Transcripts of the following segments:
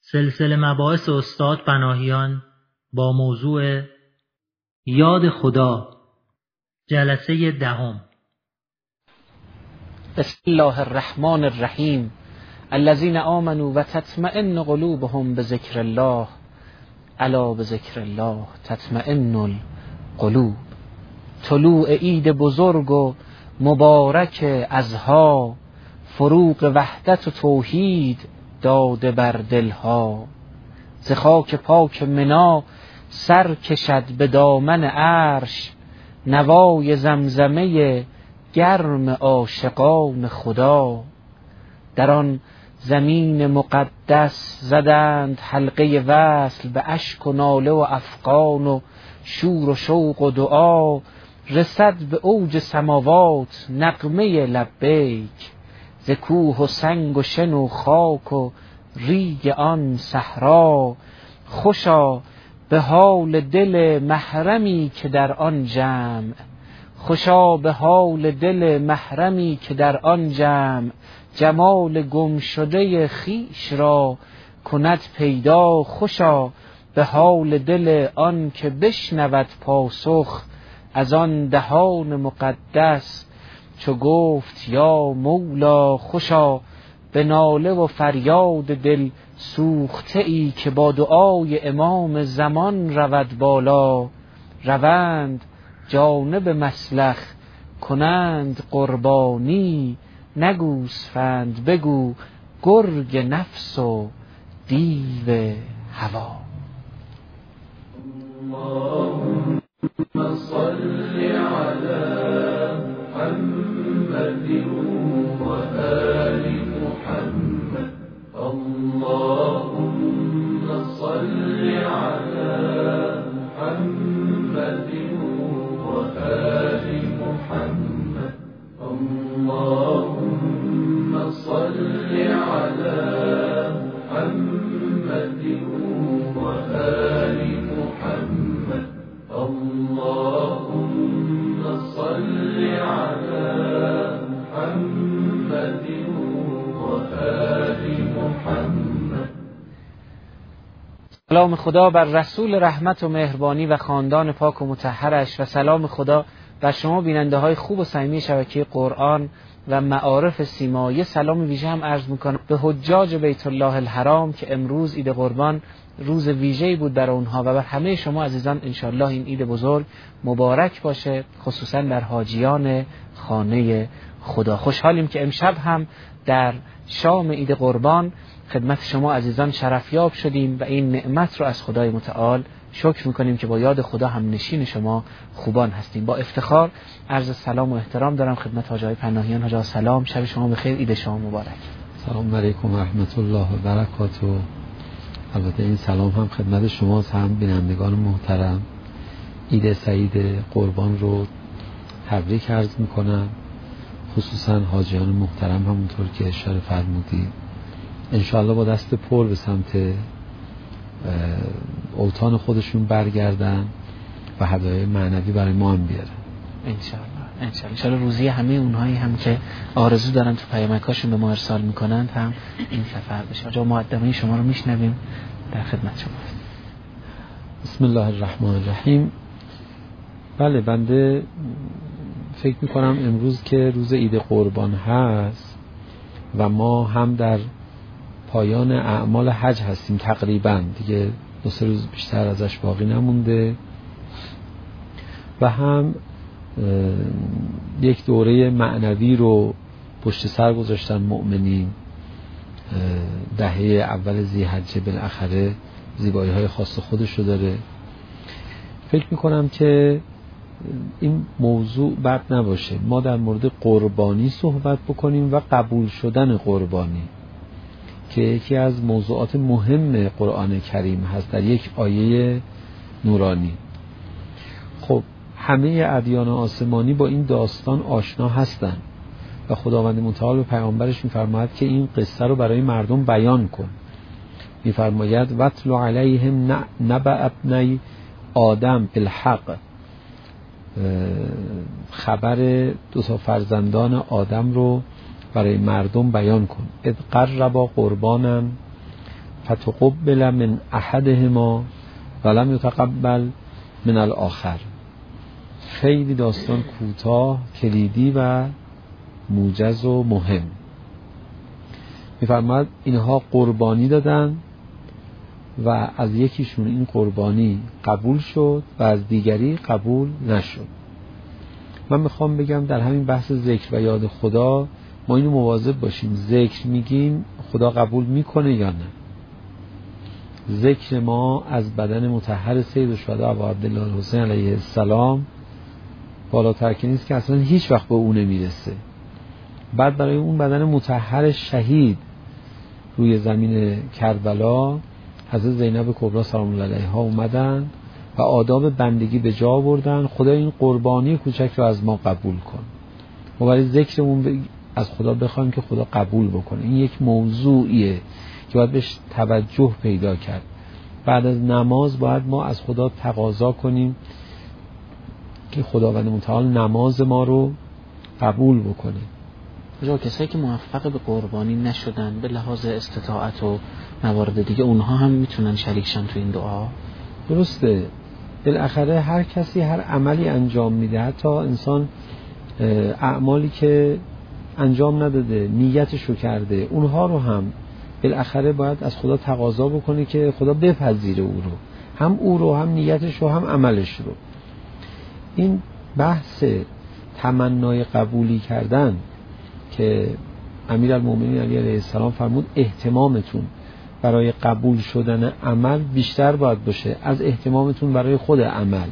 سلسله مباحث استاد پناهیان با موضوع یاد خدا، جلسه 10. بسم الله الرحمن الرحیم. الذين آمنوا و تطمئن قلوبهم بذکر الله الا بذکر الله تطمئن القلوب. طلوع عید بزرگ و مبارک اضحی، فروغ وحدت و توحید داده بر دلها. ز خاک پاک منی سر کشد به دامن عرش، نوای زمزمه گرم عاشقان خدا. در آن زمین مقدس زدند حلقه وصل، به اشک و ناله و افغان و شور و شوق و دعا. رسد به اوج سماوات نغمه لبیک، ز کوه و سنگ و شن و خاک و ریگ آن صحرا. خوشا به حال دل محرمی که در آن جمع، خوشا به حال دل محرمی که در آن جمع. جمال گم شده خویش را کند پیدا، خوشا به حال دل آن که بشنود پاسخ از آن دهان مقدس، چو گفت یا مولا. خوشا به ناله و فریاد دل سوخته ای، که با دعای امام زمان رود بالا. روند جانب مسلخ کنند قربانی، نه گوسفند بگو گرگ نفس و دیو هوا. اللهم صل علی محمد و آل محمد. اللهم صل علی محمد و آل محمد. اللهم صل علی محمد و آل محمد. اللهم صل علی محمد و آل محمد. سلام خدا بر رسول رحمت و مهربانی و خاندان پاک و مطهرش، و سلام خدا بر شما بیننده های خوب و صمیمی شبکه قرآن و معارف سیما. یه سلام ویژه هم عرض میکنم به حجاج بیت الله الحرام که امروز عید قربان روز ویژه‌ای بود برای اونها، و بر همه شما عزیزان انشالله این عید بزرگ مبارک باشه، خصوصا در حاجیان خانه خدا. خوشحالیم که امشب هم در شام عید قربان خدمت شما عزیزان شرفیاب شدیم و این نعمت رو از خدای متعال شکر میکنیم که با یاد خدا هم نشین شما خوبان هستیم. با افتخار عرض سلام و احترام دارم خدمت حاجی پناهیان. حاجی سلام، شب شما بخیر، عید شما مبارک. سلام علیکم و رحمت الله و برکاته. البته این سلام هم خدمت شما هم بینندگان محترم. عید سعید قربان رو تبریک عرض میکنم، خصوصا حاجیان محترم همونطور که اشاره فرمودید انشاءالله با دست پر به سمت اوطان خودشون برگردن و هدایای معنوی برای ما هم بیارن انشاءالله روزی همه اونهایی هم که آرزو دارن تو پیامکاشون به ما ارسال میکنند هم این سفر بشه. جا مقدمه شما رو میشنویم، در خدمت شما. بسم الله الرحمن الرحیم. بله، بنده فکر میکنم امروز که روز عید قربان هست و ما هم در پایان اعمال حج هستیم، تقریبا دیگه 2-3 روز بیشتر ازش باقی نمونده، و هم یک دوره معنوی رو پشت سر گذاشتن مؤمنین. دهه اول ذی‌حجه بالاخره زیبایی های خاص خودش رو داره. فکر میکنم که این موضوع بد نباشه ما در مورد قربانی صحبت بکنیم و قبول شدن قربانی، که یکی از موضوعات مهم قرآن کریم هست در یک آیه نورانی. خب همه ادیان آسمانی با این داستان آشنا هستند و خداوند متعال به پیامبرش میفرماید که این قصه رو برای مردم بیان کن. میفرماید وَاتْلُ عَلَيْهِمْ نَبَأَ ابْنَیْ آدم بالحق، خبر 2 فرزندان آدم رو برای مردم بیان کن. اذ قربا قربانا فتقبل من احدهما ولم یتقبل من الاخر. خیلی داستان کوتاه، کلیدی و موجز و مهم. می‌فرماید اینها قربانی دادن و از یکیشون این قربانی قبول شد و از دیگری قبول نشد. من میخوام بگم در همین بحث ذکر و یاد خدا ما اینو مواظب باشیم. ذکر میگیم خدا قبول میکنه یا نه؟ ذکر ما از بدن مطهر سید الشهدا ابو عبدالله الحسین علیه السلام بالاتر که نیست که اصلا هیچ وقت به اون نمیرسه. بعد برای اون بدن مطهر شهید روی زمین کربلا حضرت زینب کبری سلام الله علیها اومدن و آداب بندگی به جا آوردن. خدا این قربانی کوچک رو از ما قبول کن. ما برای ذکرمون از خدا بخوایم که خدا قبول بکنه. این یک موضوعیه که باید بهش توجه پیدا کرد. بعد از نماز باید ما از خدا تقاضا کنیم که خداوند متعال نماز ما رو قبول بکنه. جا کسایی که موفق به قربانی نشدن به لحاظ استطاعت و موارد دیگه، اونها هم میتونن شریک شن تو این دعا؟ درسته. بالاخره هر کسی هر عملی انجام میده، حتی انسان اعمالی که انجام نداده نیتشو کرده، اونها رو هم بالاخره باید از خدا تقاضا بکنه که خدا بپذیره او رو، هم او رو، هم نیتش رو، هم عملش رو. این بحث تمنای قبولی کردن که امیرالمومنین علی علیه السلام فرمود اهتمامتون برای قبول شدن عمل بیشتر باید باشه از اهتمامتون برای خود عمل.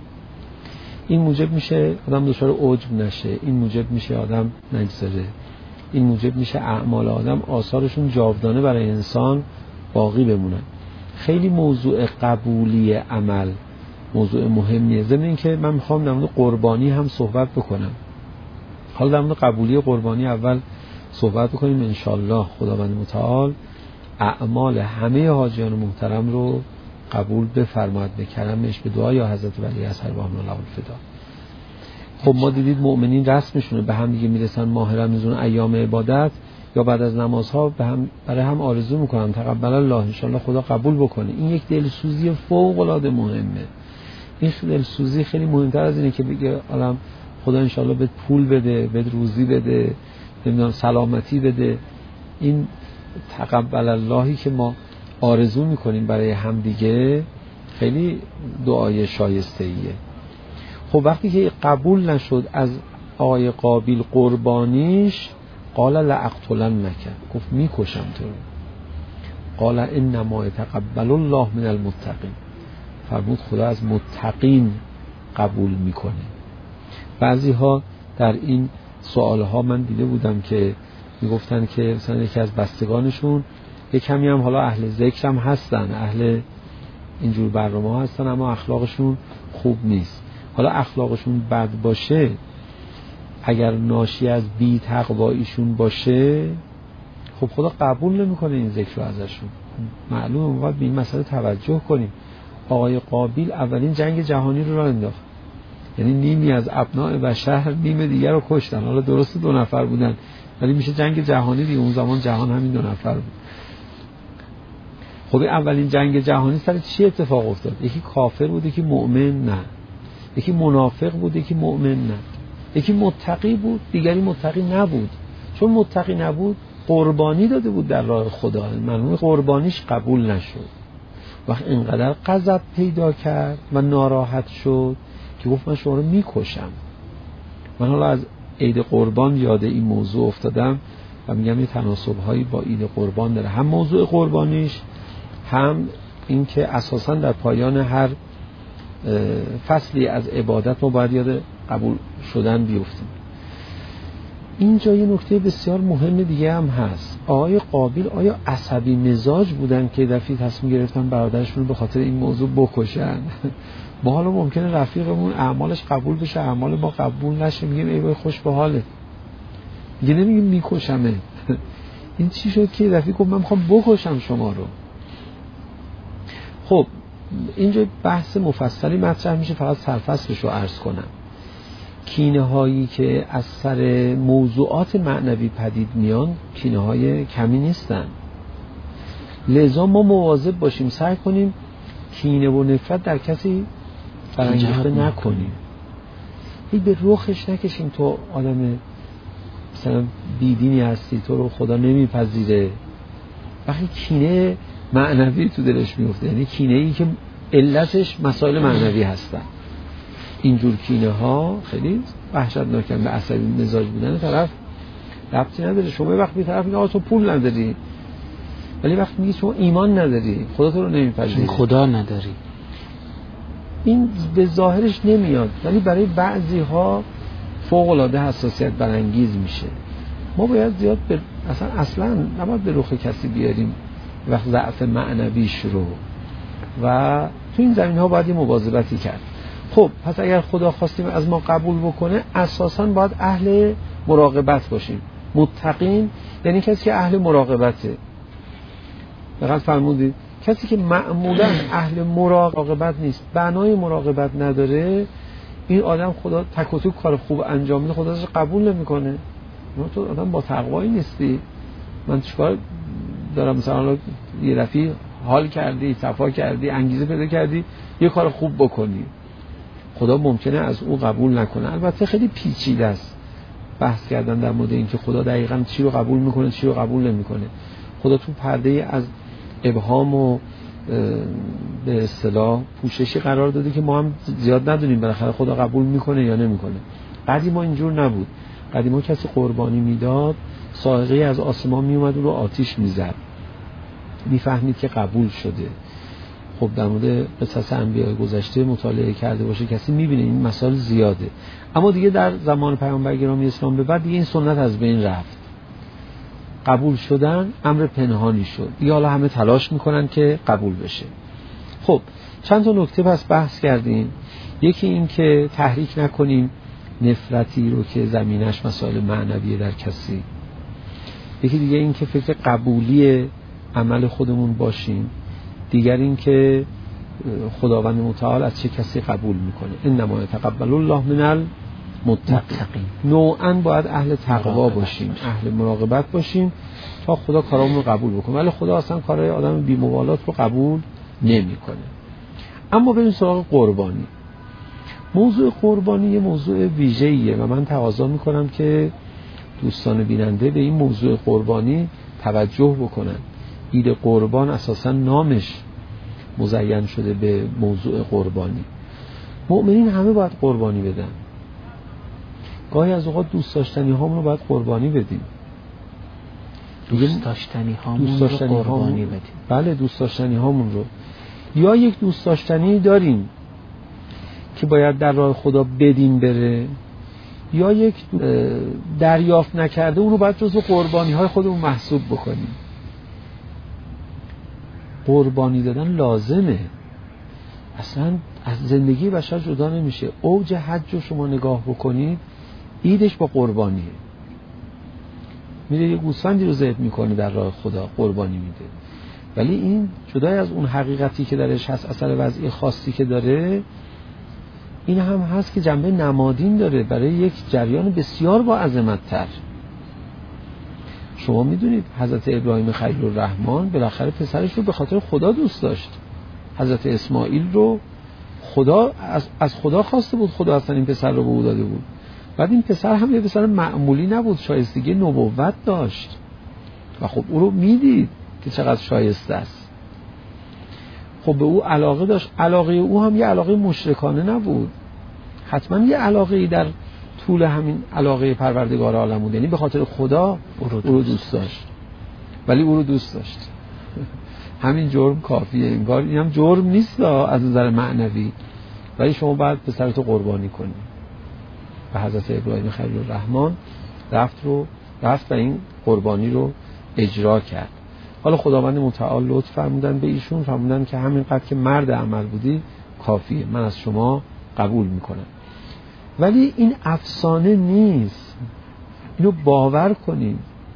این موجب میشه آدم دچار عجب نشه، این موجب میشه آدم نگذره، این موجب میشه اعمال آدم آثارشون جاودانه برای انسان باقی بمونن. خیلی موضوع قبولی عمل موضوع مهمیه. ضمن اینکه من میخوام در مورد قربانی هم صحبت بکنم. حالا در مورد قبولی قربانی اول صحبت بکنیم انشالله خداوند متعال اعمال همه حاجیان محترم رو قبول بفرماید به کرمش، به دعای حضرت ولی اصحر رحمه الله الفدا. خب ما دیدید مؤمنین رسمشونه به هم دیگه میرسن ماه رمضان ایام عبادت یا بعد از نمازها به هم برای هم آرزو میکنن تقبل الله، انشالله خدا قبول بکنه. این یک دلسوزی فوق العاده مهمه. این دلسوزی خیلی مهمتر از اینه که بگه آدم خدا انشالله بهت پول بده، بهت روزی بده، نمیدونم سلامتی بده. این تقبل اللهی که ما آرزو میکنیم برای هم دیگه خیلی دعای شایسته ایه. خب وقتی که قبول نشد از آقای قابیل قربانیش، قال لاقتلنک، گفت میکشم تو. قال انما يتقبل الله من المتقین، فرمود خدا از متقین قبول میکنه. بعضی ها در این سوال ها من دیده بودم که میگفتن که مثلا یکی از بستگانشون یک کمی هم حالا اهل ذکر هم هستن، اهل اینجور برنامه ها هستن، اما اخلاقشون خوب نیست. حالا اخلاقشون بد باشه، اگر ناشی از بی تقواییشون باشه، خب خدا قبول نمیکنه این ذکر رو ازشون. معلومه باید به این مسئله توجه کنیم. آقای قابیل اولین جنگ جهانی رو راه انداخت، یعنی نیمی از ابناء بشر نیم دیگر رو کشتن. حالا درسته 2 نفر بودن ولی میشه جنگ جهانی دیگه. اون زمان جهان همین 2 نفر بود. خب اولین جنگ جهانی سر چی اتفاق افتاد؟ یکی کافر بود، یکی مؤمن نه. یکی منافق بود، یکی مؤمن نه. یکی متقی بود، دیگری متقی نبود. چون متقی نبود قربانی داده بود در راه خدا، معلومه قربانیش قبول نشد. وقت اینقدر غضب پیدا کرد و ناراحت شد که گفت من شما رو میکشم. من حالا از عید قربان یاد این موضوع افتادم و میگم یه تناسب‌هایی با عید قربان داره، هم موضوع قربانیش، هم این که اساساً در پایان هر فصلی از عبادت ما باید یاد قبول شدن بیفتیم. اینجا یه نکته بسیار مهم دیگه هم هست. آقای قابیل آیا عصبی مزاج بودن که دفعی تصمیم گرفتن برادرشون رو به خاطر این موضوع بکشن؟ ما حالا ممکنه رفیقمون اعمالش قبول بشه، اعمال ما قبول نشه، میگیم ای وای خوش به حاله، دیگه نمیگیم میکشمه. این چی شد که دفعی گفت من میخوام بکشم شما رو؟ خب اینجا بحث مفصلی مطرح میشه، فقط سرفصلش رو عرض کنم. کینه هایی که از سر موضوعات معنوی پدید میان کینه های کمی نیستن. لذا ما مواظب باشیم، سعی کنیم کینه و نفرت در کسی برانگیخته نکنیم. هی به رخش نکشیم تو آدم مثلا بیدینی هستی، تو رو خدا نمیپذیره. وقتی کینه معنوی تو دلش میفته، یعنی کینه ای که علتش مسائل معنوی هستن، اینجور کینه ها خیلی وحشتناکن. به عصبی مزاج بودن طرف ربطی نداره. شما وقت بی طرف میگه تو پول نداری، ولی وقتی میگی شما ایمان نداری، خدا تو رو نمیپذیره، خدا نداری، این به ظاهرش نمیاد، ولی برای بعضی ها فوق العاده حساسیت برانگیز میشه. ما باید زیاد اصلا نباید به رخ کسی بیاریم وقت ضعف معنویش رو، و تو این زمین ها باید یه مواظبتی کرد. خب پس اگر خدا خواستیم از ما قبول بکنه، اساساً باید اهل مراقبت باشیم. متقین یعنی کسی که اهل مراقبته. دقیق فرمودید؟ کسی که معمولاً اهل مراقبت نیست، بنای مراقبت نداره، این آدم خدا تک و توک کار خوب انجام میده، خدا ازش قبول نمیکنه. تو آدم با تقوایی نیستی، من چیکار دارم؟ مثلا یه رفیق حال کردی، صفا کردی، انگیزه پیدا کردی یه کار خوب بکنی، خدا ممکنه از او قبول نکنه. البته خیلی پیچیده است بحث کردن در مورد اینکه خدا دقیقاً چی رو قبول میکنه چی رو قبول نمیکنه. خدا تو پرده از ابهام و به اصطلاح پوششی قرار داده که ما هم زیاد ندونیم بالاخره خدا قبول میکنه یا نمیکنه. قدیما اینجور نبود. قدیما کسی قربانی میداد، صاعقه از آسمان میومد و رو آتیش میزد، میفهمید که قبول شده. خب در مورد قصص انبیاء گذشته مطالعه کرده باشه کسی میبینه این مسائل زیاده. اما دیگه در زمان پیامبر گرامی اسلام به بعد دیگه این سنت از بین رفت. قبول شدن امر پنهانی شد، دیگه حالا همه تلاش میکنن که قبول بشه. خب چند تا نکته پس بحث کردیم. یکی این که تحریک نکنیم نفرتی رو که زمینش مسائل معنویه در کسی. یکی دیگه این که فکر قبولی عمل خودمون باشیم. دیگر این که خداوند متعال از چه کسی قبول میکنه. انما یتقبل الله من المتقین. نوعاً باید اهل تقوا باشیم، اهل مراقبت باشیم تا خدا کارامون رو قبول بکنه، ولی خدا اصلا کارهای آدم بی‌مبالات رو قبول نمیکنه. اما بریم سراغ قربانی. موضوع قربانی یه موضوع ویژه‌ایه و من تقاضا میکنم که دوستان بیننده به این موضوع قربانی توجه بکنن. عید قربان اساساً نامش مزین شده به موضوع قربانی. مؤمنین همه باید قربانی بدن. گاهی از اوقات دوست داشتنی هامون رو باید قربانی بدیم. دوست داشتنی هامون رو قربانی بدیم. بله دوست داشتنی هامون رو. یا یک دوست داشتنی داریم که باید در راه خدا بدیم بره، یا یک دریافت نکرده اون رو باید جزو قربانی های خودمون محسوب بکنیم. قربانی دادن لازمه، اصلا از زندگی بشر جدا نمیشه. اوج حج رو شما نگاه بکنید، عیدش با قربانیه. میره یه گوسفندی رو ذبح میکنه در راه خدا، قربانی میده. ولی این جدای از اون حقیقتی که درش هست، اثر وضعی خاصی که داره، این هم هست که جنبه نمادین داره برای یک جریان بسیار با عظمت تر. شما میدونید حضرت ابراهیم خلیل الرحمن بالاخره پسرش رو به خاطر خدا دوست داشت. حضرت اسماعیل رو خدا از خدا خواسته بود، خدا اصلا این پسر رو به او داده بود. بعد این پسر هم یه پسر معمولی نبود، شایستگی نبوت داشت و خب او رو میدید که چقدر شایسته است. خب به او علاقه داشت. علاقه او هم یه علاقه مشرکانه نبود، حتما یه علاقه در طول همین علاقه پروردگار عالم بود، یعنی به خاطر خدا او رو دوست داشت. ولی او رو دوست داشت همین جرم کافیه. انگار این هم جرم نیست از نظر معنوی، ولی شما باید پسرتو قربانی کنی. و حضرت ابراهیم خلیل الرحمن رفت و این قربانی رو اجرا کرد. حالا خداوند متعال لطف فرمودن به ایشون، فرمودن که همینقدر که مرد عمل بودی کافیه، من از شما قبول میکنم. ولی این افسانه نیست، اینو باور کنید.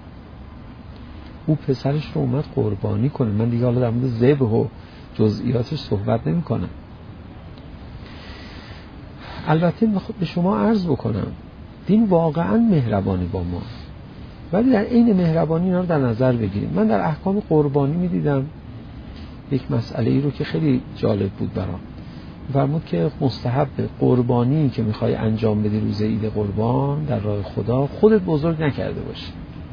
او پسرش رو اومد قربانی کنه. من دیگه حالا در مورد ذبح و جزئیاتش صحبت نمی کنم. البته به شما عرض بکنم دین واقعا مهربانه با ما، ولی در عین مهربانی اینا رو در نظر بگیریم. من در احکام قربانی می دیدم یک مسئله ای رو که خیلی جالب بود برام. فرمود که مستحب قربانی که میخوای انجام بدی روز عید قربان در راه خدا خودت بزرگ نکرده باشی.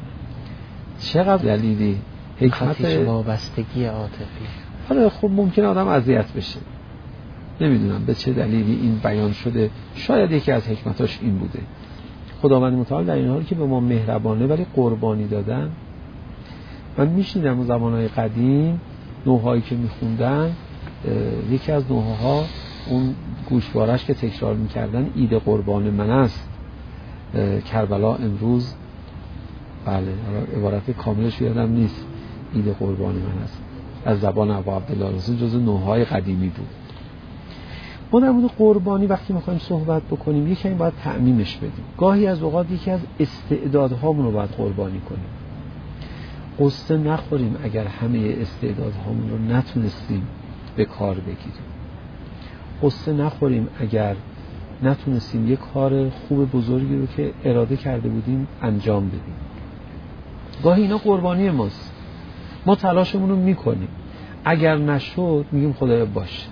چقدر دلیلی حکمت وابستگی عاطفی. آره خب ممکنه آدم اذیت بشه، نمیدونم به چه دلیلی این بیان شده، شاید یکی از حکمتاش این بوده. خداوند متعال در این حالی که به ما مهربانه ولی قربانی دادن. من میشنیدم اون زمانهای قدیم نوحهایی که میخوندن، یکی از نوحه‌ها اون گوشوارش که تکرار میکردن عید قربان من است، کربلا امروز، بله عبارت کاملش یادم نیست، عید قربان من است، از زبان ابا عبدالله رسول، جزو نوحه‌های قدیمی بود. ما در مورد قربانی وقتی میخوایم صحبت بکنیم یکی این باید تعمیمش بدیم. گاهی از اوقات یکی از استعدادهامون رو باید قربانی کنیم. قصه نخوریم اگر همه استعدادهامون رو نتونستیم به کار بگیریم. قصه نخوریم اگر نتونستیم یک کار خوب بزرگی رو که اراده کرده بودیم انجام بدیم. گاهی اینا قربانی ماست، ما تلاشمون رو میکنیم، اگر نشد میگیم خدایا باشه.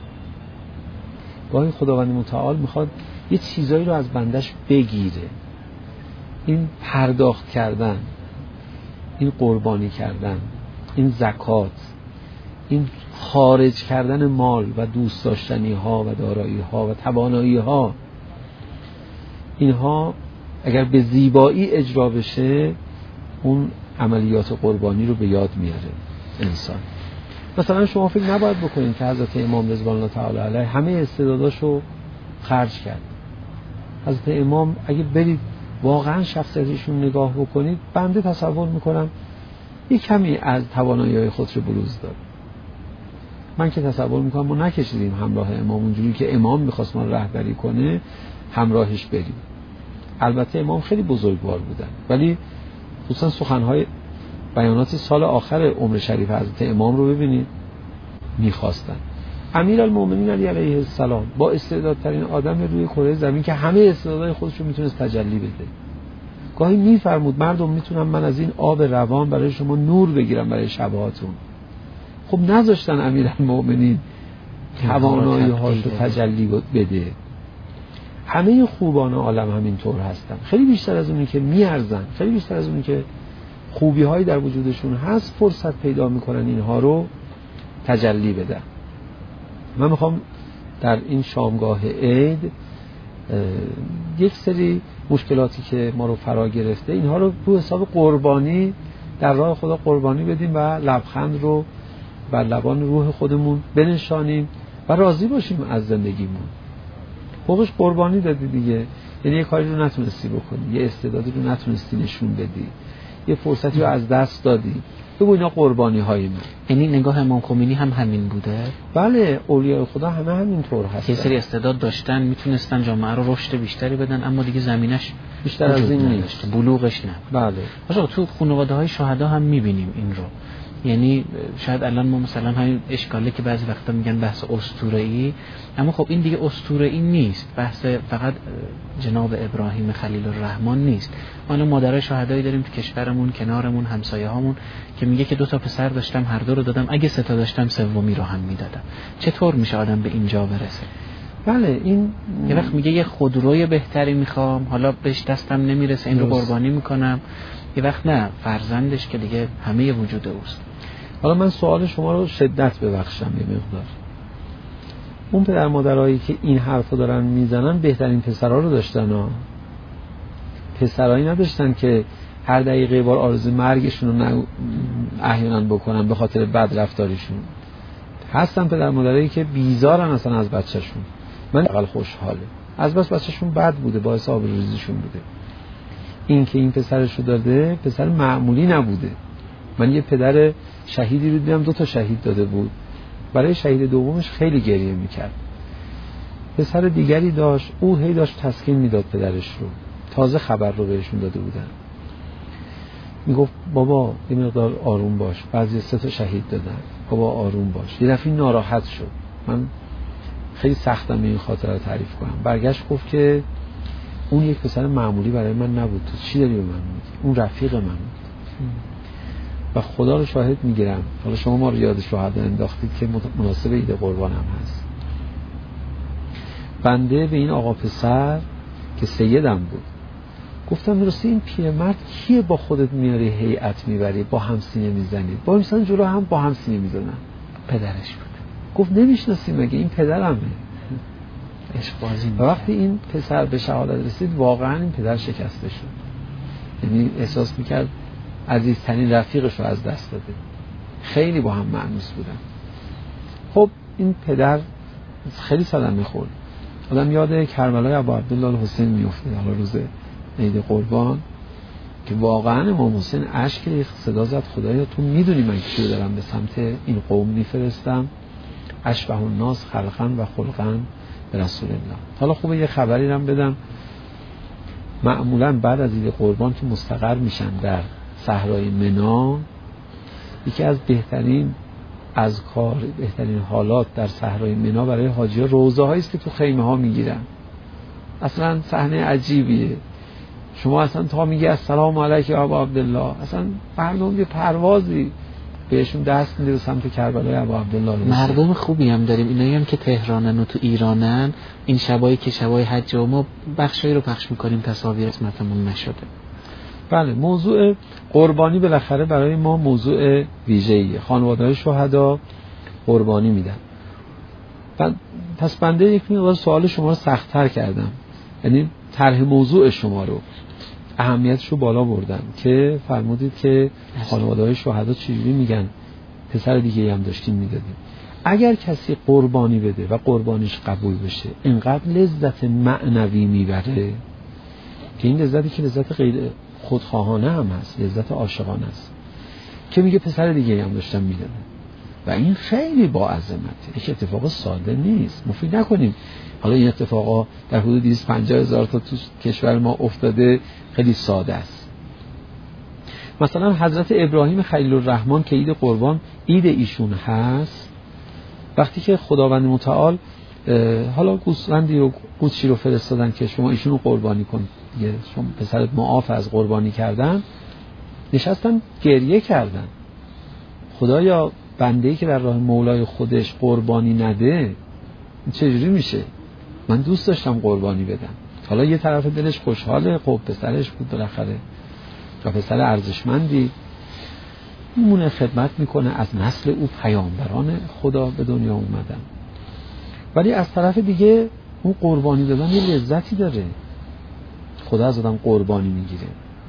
گاهی خداوند متعال میخواد یه چیزایی رو از بندش بگیره. این پرداخت کردن، این قربانی کردن، این زکات، این خارج کردن مال و دوست داشتنی ها و دارایی ها و توانایی ها، اینها اگر به زیبایی اجرا بشه اون عملیات قربانی رو به یاد میاره انسان. مثلا شما فکر نباید بکنید که حضرت امام رضوان الله تعالی علیه همه استعداداشو خرج کرد. حضرت امام اگه برید واقعا شخصیتشون نگاه بکنید، بنده تصور میکنم یک کمی از توانایی‌های خودش رو بروز داد. من که تصور میکنم ما نکشیدیم همراه امام اونجوری که امام میخواست ما رهبری کنه همراهش بریم. البته امام خیلی بزرگوار بودن، ولی خصوصا سخنهای بیانات سال آخر عمر شریف حضرت امام رو ببینید، میخواستن. امیرالمومنین علی علیه السلام با استعدادترین آدم روی کره زمین که همه استعدادهای خودش رو میتونست تجلی بده، گاهی میفرمود مردم میتونم من از این آب روان برای شما نور بگیرم برای شبهاتون. خب نذاشتن امیرالمومنین توانایی‌هاش رو تجلی بده. همه خوبان عالم همینطور هستن، خیلی بیشتر از اونی که میارزن، خیلی بیشتر از اونی که خوبی هایی در وجودشون هست فرصت پیدا میکنن اینها رو تجلی بدن. من میخوام در این شامگاه عید یک سری مشکلاتی که ما رو فرا گرفته اینها رو رو حساب قربانی در راه خدا قربانی بدیم و لبخند رو بر لبان روح خودمون بنشانیم و راضی باشیم از زندگیمون. فوقش قربانی دادی دیگه، یعنی یه کاری رو نتونستی بکنی، یه استعدادی رو نتونستی نشون بدی، یه فرصتی رو از دست دادی، بگو اینا قربانی های من. یعنی نگاه امام خمینی هم همین بوده؟ بله، اولیاء خدا همه همینطور هستن. یه سری استعداد داشتن، میتونستن جامعه رو رشد بیشتری بدن، اما دیگه زمینش بیشتر از این نیست، بلوغش نه. بله. باشه، تو خانواده‌های شهدا هم میبینیم این رو. یعنی شاید الان ما مثلا همین اشکاله که بعضی وقتا میگن بحث اسطوره‌ای، اما خب این دیگه اسطوره‌ای نیست، بحث فقط جناب ابراهیم خلیل الرحمن نیست. ما الان مادرای شهدایی داریم تو کشورمون، کنارمون، همسایه‌هامون که میگه که 2 تا پسر داشتم، هر دو رو دادم، اگه 3 تا داشتم سومی رو هم میدادم. چطور میشه آدم به اینجا برسه؟ بله، این یه وقت میگه یه خودروی بهتری میخوام، حالا بهش دستم نمیرسه، این رو قربانی میکنم. یه وقت نه، فرزندش که دیگه همه وجود اوست. حالا من سوال شما رو شدت ببخشم یه مقدار. اون پدر مادرایی که این حرفو دارن میزنن بهترین پسرها رو داشتن ها. پسرایی نداشتن که هر دقیقه بار آرزوی مرگشون رو احیانا بکنن به خاطر بد رفتاریشون. هستن پدر مادرایی که بیزارن اصلا از بچه‌شون. من اقل خوشحاله از بس بچه‌شون بد بوده، باعث آبروریزیشون بوده. این که این پسرش رو داده پسر معمولی نبوده. من یه پدر شهیدی رو دیدم 2 تا شهید داده بود، برای شهید دومش خیلی گریه میکرد. پسر دیگری داشت، او هی داشت تسکین میداد پدرش رو، تازه خبر رو بهشون داده بودن. میگفت بابا یه مقدار آروم باش، بعضی 3 تا شهید دادن، بابا آروم باش. یه دفعه ناراحت شد. من خیلی سختم این خاطره رو تعریف کنم. برگشت گفت که اون یک پسر معمولی برای من نبود، تو چی داری به من میگی؟ اون رفیق من بود. و خدا رو شاهد میگیرم. حالا شما ما رو یاد شهدا انداختید که مناسب عید قربان هم هست. بنده به این آقا پسر که سیدم بود گفتم درسته این پیرمرد کیه با خودت میاری هیئت میبری با همسینه میزنی؟ با مثلا جلو هم با همسینه میزنن. پدرش بود. گفت نمیشناسی مگه؟ این پدرمه. عشق بازی و وقتی این پسر به شهادت رسید واقعا این پدر شکسته شد، یعنی احساس میکرد عزیزترین رفیقش رو از دست داده. خیلی با هم مأنوس بودن. خب این پدر خیلی صدمه خورد. آدم یاد کربلای ابو عبدالله الحسین میفته حالا روز عید قربان که واقعا امام حسین اشک ریخت، صدا زد خدایا تو میدونی من چی دارم به سمت این قوم میفرستم، اشبه الناس خلقا و خلقا به رسول الله. حالا خوبه یه خبری رو بدم، معمولا بعد از عید قربان که مستقر میشن در صحرای منی، یکی از بهترین اذکار، بهترین حالات در صحرای منی برای حاجی‌ها روزه هایی است که تو خیمه ها میگیرن. اصلا صحنه عجیبیه. شما اصلا تا میگی السلام علیک ابا عبدالله، اصلا مردم یه پروازی بهشون دست میده به سمت کربلای ابا عبدالله. مردم خوبی هم داریم، اینایی هم که تهرانن و تو ایرانن. این شبایی که شبای حج و ما بخشایی رو پخش میکنیم تصاویر اسمتمون نشده. بله، موضوع قربانی بالاخره برای ما موضوع ویژه‌ایه. خانواده‌های شهدا قربانی میدن. پس بنده یک مقدار سوال شما رو سخت‌تر کردم، یعنی طرح موضوع شما رو اهمیتش رو بالا بردم که فرمودید که خانواده‌های شهدا چجوری میگن پسر دیگه هم داشتیم میدادیم. اگر کسی قربانی بده و قربانیش قبول بشه اینقدر لذت معنوی میبره که این لذتی که لذت غیر خودخواهانه هم هست، لذت عاشقانه است، که میگه پسر دیگه هم داشتم میدادم. و این خیلی با عظمته، یک اتفاق ساده نیست. ما فکر نکنیم حالا این اتفاقا در حدود 250,000 تا تو کشور ما افتاده خیلی ساده است. مثلا حضرت ابراهیم خلیل الرحمن که عید قربان عید ایشون هست، وقتی که خداوند متعال حالا گوسفندی و قوچی رو فرستادن که شما ایشون رو قربانی کن دیگه، شما پسرت معاف از قربانی کردن، نشستن گریه کردن. خدایا بنده‌ای که در راه مولای خودش قربانی نده چجوری میشه؟ من دوست داشتم قربانی بدم. حالا یه طرف دلش خوشحاله، خب پسرش بود بالاخره و پسر ارزشمندی میمونه خدمت میکنه، از نسل او پیامبران خدا به دنیا اومدن. ولی از طرف دیگه اون قربانی دادن یه لذتی داره، خدا از آدم قربانی میگیره.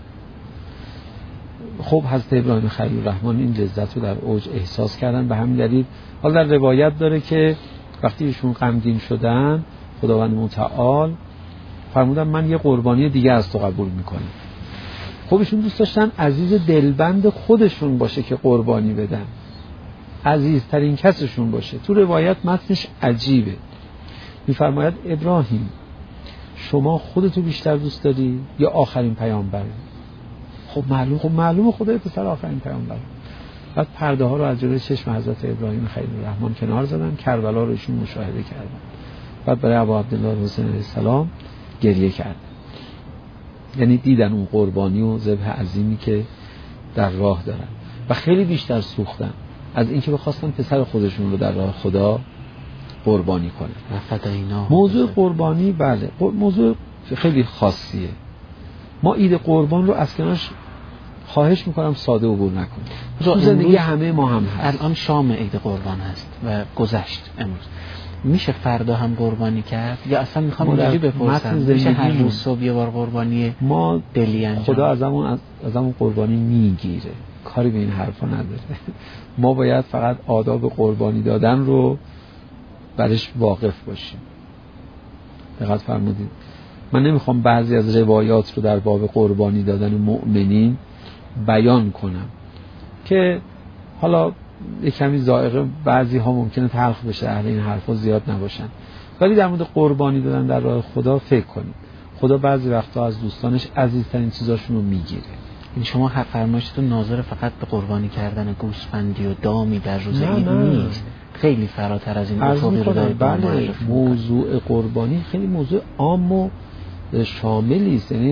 خب حضرت ابراهیم خلیل الرحمن این لذت رو در اوج احساس کردن. به همین دلیل حالا در روایت داره که وقتی ایشون غمگین شدن خداوند متعال فرمودن من یه قربانی دیگه از تو قبول میکنم. خب ایشون دوست داشتن عزیز دلبند خودشون باشه که قربانی بدن، عزیزترین کسشون باشه. تو روایت متنش عجیبه، میفرماید ابراهیم شما خودتو بیشتر دوست داری یا آخرین پیامبر؟ خب معلومه خدای پسر آخرین پیامبر. بعد پرده ها رو از جلوی چشم حضرت ابراهیم خلیل الرحمن کنار زدن، کربلا رو ایشون مشاهده کردن. بعد برای ابو عبدالله الحسین علیه السلام گریه کردن، یعنی دیدن اون قربانی و ذبح عظیمی که در راه دارن و خیلی بیشتر سوختن از اینکه بخواستن پسر خودشون رو در راه خدا قربانی کنن. موضوع قربانی بله موضوع خیلی خاصیه. ما عید قربان رو از کنارش خواهش میکنم ساده عبور نکنیم. تو زندگی همه ما هم هست. الان شام عید قربان هست و گذشت امروز. میشه فردا هم قربانی کرد یا اصلا میخوام اینجوری بپرسم میشه هر روز صبح یه بار قربانی ما دلی انجام؟ خدا ازمون قربانی میگیره، کاری به این حرفا نداره. ما باید فقط آداب قربانی دادن رو برش واقف باشیم. دقت فرمودید. من نمیخوام بعضی از روایات رو در باب قربانی دادن مؤمنین بیان کنم که حالا یک کمی ذائقه بعضی ها ممکنه تلخ بشه، اهل این حرفا زیاد نباشن، ولی در مورد قربانی دادن در راه خدا فکر کنید. خدا بعضی وقتا از دوستانش عزیزترین چیزاشون رو میگیره. این شما فرمایشتون ناظر فقط به قربانی کردن گوسفندی و دامی در روز عید نیست، خیلی فراتر از این افقی رو دارید. بله، موضوع قربانی خیلی موضوع عام و شاملی است. یعنی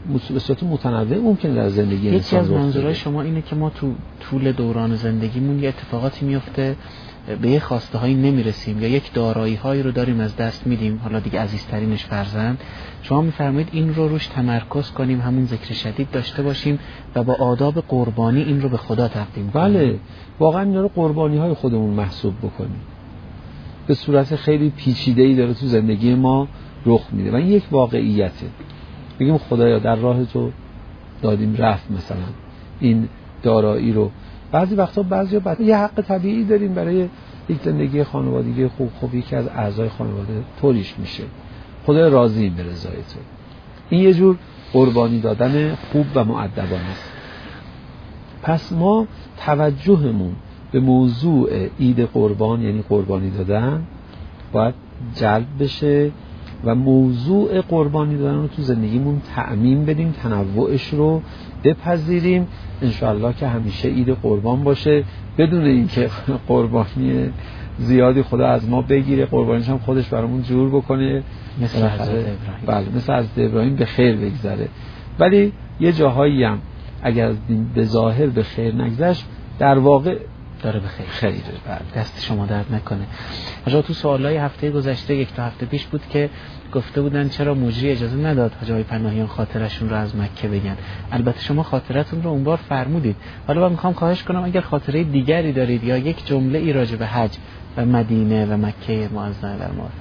به صورت متنوع ممکنه در زندگی انسان یکی از رخ منظورهای بده. شما اینه که ما تو طول دوران زندگیمون یه اتفاقاتی میفته، به یه خواسته هایی نمیرسیم یا یک دارایی هایی رو داریم از دست میدیم، حالا دیگه عزیزترینش فرزند. شما میفرمایید این رو روش تمرکز کنیم، همون ذکر شدید داشته باشیم و با آداب قربانی این رو به خدا تقدیم کنیم. بله، واقعا اینا رو قربانی های خودمون محسوب بکنیم. به صورت خیلی پیچیده‌ای داره تو زندگی ما رخ میده و این یک واقعیته. بگیم خدایا در راه تو دادیم رفت، مثلا این دارایی رو بعضی وقتا یه حق طبیعی داریم برای یک زندگی خانوادگی خوب یکی از اعضای خانواده طوریش میشه، خدای راضی به رضای تو. این یه جور قربانی دادن خوب و مؤدبانه است. پس ما توجهمون به موضوع عید قربان یعنی قربانی دادن باید جلب بشه و موضوع قربانی دادن رو تو زندگیمون تعمیم بدیم، تنوعش رو بپذیریم، انشاءالله که همیشه عید قربان باشه بدون اینکه قربانی زیادی خدا از ما بگیره، قربانیش هم خودش برامون جور بکنه، مثل حضرت ابراهیم. بله، مثل حضرت ابراهیم به خیر بگذره. ولی یه جاهایی هم اگر به ظاهر به خیر نگذشت در واقع داره به خیره. دست شما درد نکنه. حاجی تو سوالای هفته گذشته یک تا هفته پیش بود که گفته بودن چرا مجری اجازه نداد حاجی پناهیان خاطرشون رو از مکه بگن. البته شما خاطرتون رو اون بار فرمودید. حالا من میخوام خواهش کنم اگر خاطره دیگری دارید یا یک جمله ای راجع به حج و مدینه و مکه معظمه در ما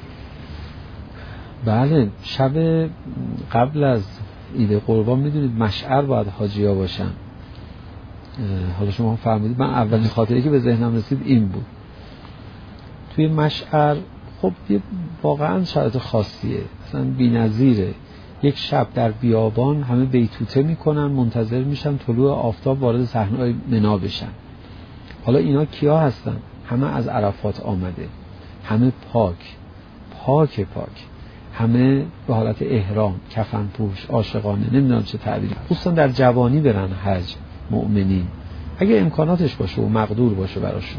بله، شب قبل از عید قربان میدونید مشعر باید حاجی‌ها باشن. حالا شما هم فرمودید، من اولین خاطری که به ذهنم رسید این بود. توی مشعر خب واقعا شرایط خاصیه، مثلا بی‌نظیره. یک شب در بیابان همه بیتوته میکنن، منتظر میشن طلوع آفتاب وارد صحنه‌های منا بشن. حالا اینا کیا هستن؟ همه از عرفات آمده، همه پاک، همه به حالت احرام، کفن پوش، عاشقانه، نمیدونم چه تعبیری. خصوصا در جوانی برن حج مؤمنین، اگه امکاناتش باشه و مقدور باشه براشون.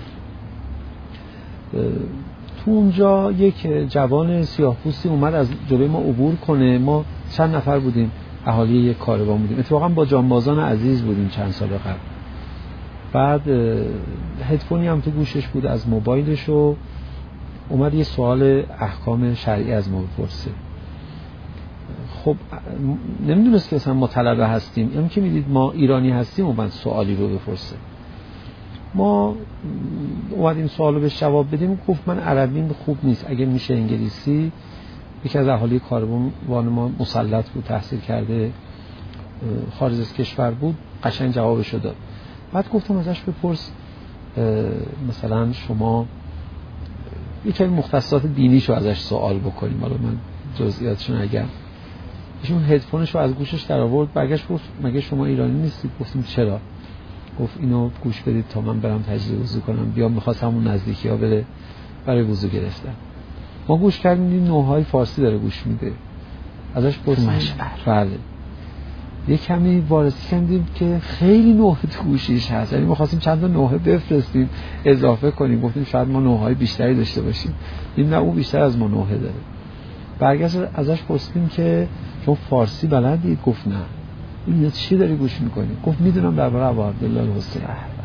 تو اونجا یک جوان سیاه‌پوستی اومد از جلوی ما عبور کنه. ما چند نفر بودیم، اهالی یک کاروان بودیم، اتفاقا با جانبازان عزیز بودیم چند سال قبل. بعد هدفونی هم تو گوشش بود از موبایلش و اومد یه سوال احکام شرعی از ما بپرسه. خب نمیدونست که اصلا ما طلبه هستیم، این که میدید ما ایرانی هستیم اومد سوالی رو بپرسه. ما اومدیم سوالو به جواب بدیم. گفت من عربیم خوب نیست، اگه میشه انگلیسی. یکی از اهالی کاروان ما مسلط بود، تحصیل کرده، خارج از کشور بود، قشنگ جوابشو داد. بعد گفتم ازش بپرس مثلا شما یکی از مختصات دینیشو ازش سوال بکنیم. حالا من جزئیاتشو نگم. ایشون هدفونشو از گوشش در آورد، برگشت گفت مگه شما ایرانی نیستید؟ گفتیم چرا؟ گفت اینو گوش بدید تا من برم تجدید وضو کنم. بیا می‌خواست همون نزدیکی‌ها بره برای وضو گرفتن. ما گوش کردیم نوحه‌های فارسی داره گوش میده. ازش پرسیدیم بله. یه کمی وارسی کردیم که خیلی نوحه تو گوشیش هست، یعنی می‌خواستیم چند تا نوحه بفرستیم اضافه کنیم. گفتیم شاید ما نوحه‌های بیشتری داشته باشیم. این نه، اون بیشتر از ما نوحه داره. برگشت ازش پرسیدیم که شما فارسی بلدید؟ گفت نه. این چی داری گوش میکنی؟ گفت میدونم درباره ابو عبدالله الحسین.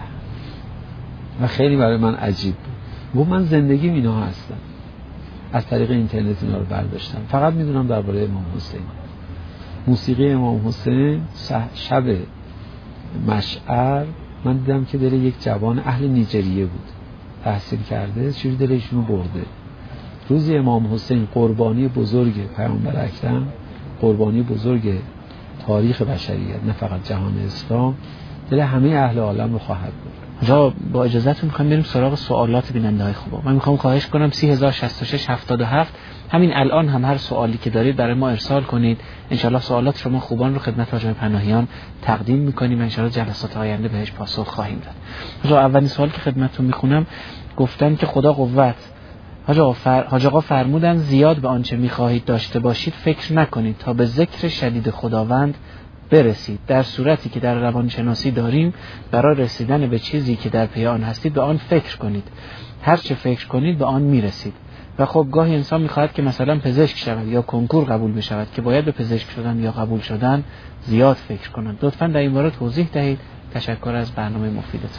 و خیلی برای من عجیب بود. گفت من زندگیم اینا هستم، از طریق اینترنت اینا رو برداشتم، فقط میدونم درباره امام حسین. موسیقی امام حسین شب مشعر من دیدم که دل یک جوان اهل نیجریه بود، تحصیل کرده، چجوری دل ایشونو برده. روزی امام حسین قربانی بزرگ پیامبر اکرم، قربانی بزرگ تاریخ بشریت، نه فقط جهان اسلام، دل همه اهل عالم رو خواهد برد. حالا با اجازهتون میخوام بریم سراغ سوالات بیننده‌های خوب. من میخوام خواهش کنم 3006677 همین الان هم هر سوالی که دارید برای ما ارسال کنید. انشالله سوالات شما خوبان رو خدمت حاجی پناهیان تقدیم میکنیم، انشالله جلسات آینده بهش پاسخ خواهیم داد. حالا اولین سوال که خدمتتون میخونم، گفتن که خدا قوت. حاج آقا فرمودن زیاد به آنچه میخواهید داشته باشید فکر نکنید تا به ذکر شدید خداوند برسید. در صورتی که در روانشناسی داریم برای رسیدن به چیزی که در پی آن هستید به آن فکر کنید. هر چه فکر کنید به آن میرسید. و خب گاهی انسان میخواهد که مثلا پزشک شود یا کنکور قبول بشود که باید به پزشک شدن یا قبول شدن زیاد فکر کنند. لطفاً در این باره توضیح دهید. تشکر از برنامه مفیدتون.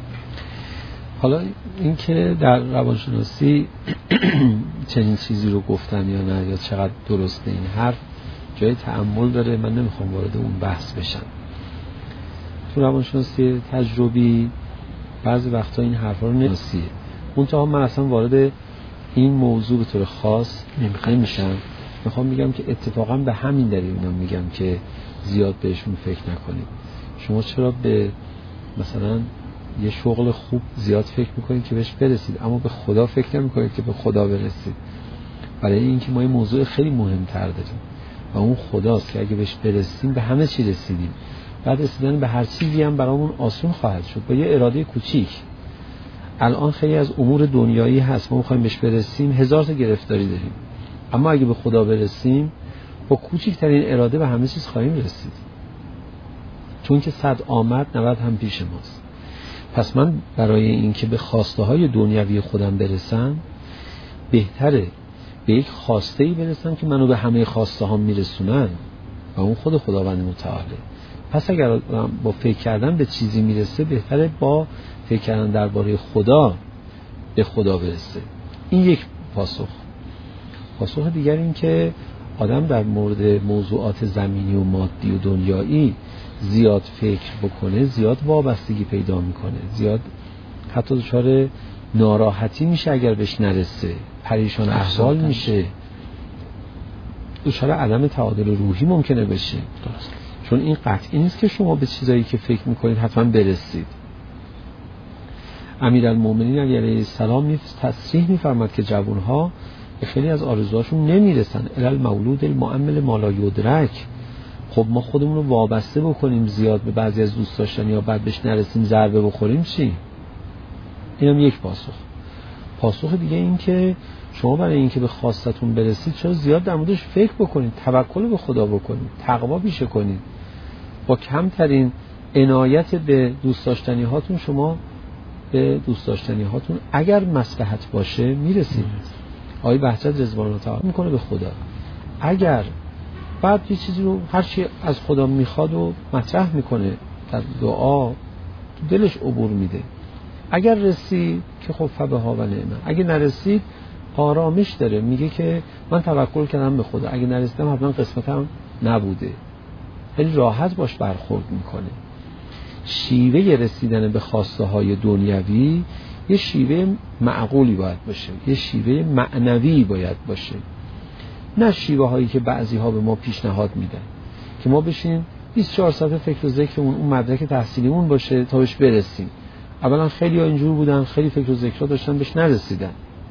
حالا اینکه در روانشناسی چنین چیزی رو گفتن یا نه یا چقدر درسته این حرف جای تأمل داره، من نمیخوام وارد اون بحث بشم. تو روانشناسی تجربی بعضی وقتا این حرفا رو نمی‌شناسیه. منتها من اصلا وارد این موضوع به طور خاص نمیشم. میخوام بگم که اتفاقا به همین دلیل میگم که زیاد بهشون فکر نکنید. شما چرا به مثلا یه شغل خوب زیاد فکر میکنید که بهش برسید، اما به خدا فکر نمیکنید که به خدا برسید؟ برای اینکه ما این موضوع خیلی مهمتر داریم و اون خداست که اگه بهش برسیم به همه چی رسیدیم. بعد رسیدن به هر چیزی هم برامون آسون خواهد شد با یه اراده کوچیک. الان خیلی از امور دنیایی هست ما میخوایم بهش برسیم، 1000 تا گرفتاری داریم، اما اگه به خدا برسیم با کوچکترین اراده به همه چیز خواهیم رسید، چون که 100 آمد 90 هم پیش ماست. پس من برای اینکه به خواسته های دنیوی خودم برسم بهتره به یک خواسته‌ای برسم که منو به همه خواسته ها میرسونن و اون خود خداوند متعاله. پس اگر با فکر کردن به چیزی میرسه بهتره با فکر کردن درباره خدا به خدا برسه. این یک پاسخ. پاسخ دیگر این که آدم در مورد موضوعات زمینی و مادی و دنیایی زیاد فکر بکنه زیاد وابستگی پیدا میکنه، زیاد حتی دچار ناراحتی میشه اگر بهش نرسه، پریشان احوال میشه، دچار عدم تعادل روحی ممکنه بشه. درست. چون این قطعی نیست که شما به چیزایی که فکر میکنید حتما برسید. امیرالمومنین علیه السلام تصریح میفرماد که جوانها به خیلی از آرزوهاشون نمیرسن. المولود المؤمل ما لا یدرک. خب ما خودمون رو وابسته بکنیم زیاد به بعضی از دوست داشتن یا بعد بهش نرسیم ضربه بخوریم چی؟ اینم یک پاسخ. پاسخ دیگه این که شما برای اینکه به خواستتون برسید چرا زیاد در موردش فکر بکنید، توکل به خدا بکنید، تقوا پیشه کنید. با کمترین عنایت به دوست داشتنی هاتون شما به دوست داشتنی هاتون اگر مصلحت باشه میرسید. آقای بهجت رضوان الله تعالی میکنه به خدا. اگر بعد یه چیزی رو هر چی از خدا میخواد و مطرح میکنه در دعا تو دلش عبور میده. اگر رسید که خب فبها و نعمه، اگه نرسید آرامش داره، میگه که من توکل کردم به خدا، اگه نرسیدم حتما قسمتم نبوده. خیلی راحت باش برخورد میکنه. شیوه رسیدن به خواسته های دنیوی یه شیوه معقولی باید باشه، یه شیوه معنوی باید باشه، نه شیوه هایی که بعضی ها به ما پیشنهاد میدن که ما بشیم 24 ساعت فکر و ذکرمون اون مدرک تحصیلیمون باشه تا بهش برسیم. اولا خیلی ها اینجور بودن، خیلی فکر و ذکر داشتن بهش نرسیدن.